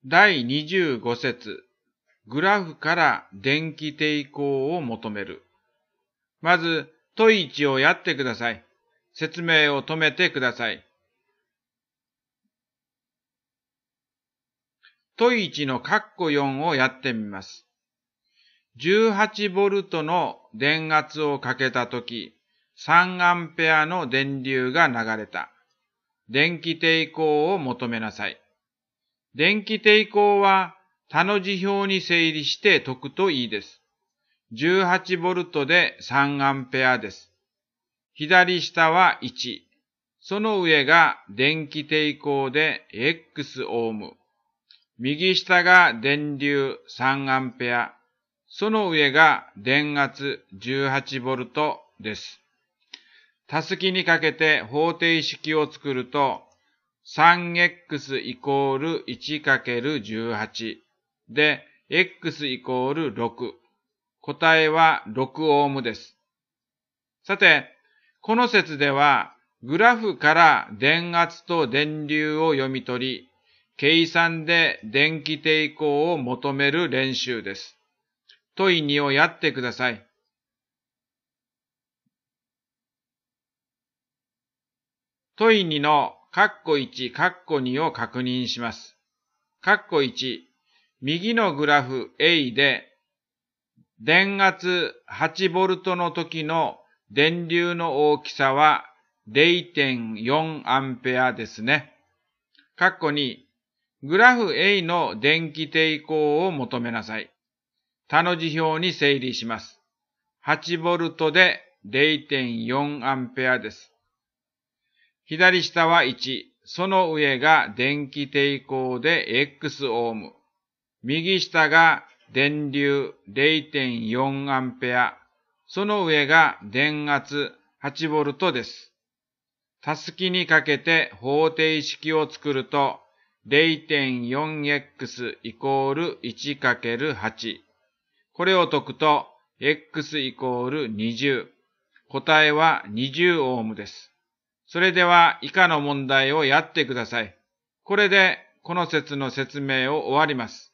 第25節、グラフから電気抵抗を求める。まず、問1をやってください。説明を止めてください。問1の括弧4をやってみます。18V の電圧をかけたとき、3Aの電流が流れた。電気抵抗を求めなさい。電気抵抗は他の辞表に整理して解くといいです。18V で 3A です。左下は1。その上が電気抵抗で X オーム。右下が電流 3A。その上が電圧 18V です。たすきにかけて方程式を作ると、3x イコール 1×18 で、x イコール6。答えは6オームです。さて、この説では、グラフから電圧と電流を読み取り、計算で電気抵抗を求める練習です。問2をやってください。問2の括弧1、括弧2を確認します。括弧1、右のグラフ A で、電圧 8V の時の電流の大きさは 0.4A ですね。括弧2、グラフ A の電気抵抗を求めなさい。他の辞表に整理します。8V で 0.4A です。左下は1。その上が電気抵抗で X オーム。右下が電流 0.4A。その上が電圧 8V です。たすきにかけて方程式を作ると 0.4x イコール 1×8。これを解くと x イコール20。答えは20オームです。それでは以下の問題をやってください。これでこの説の説明を終わります。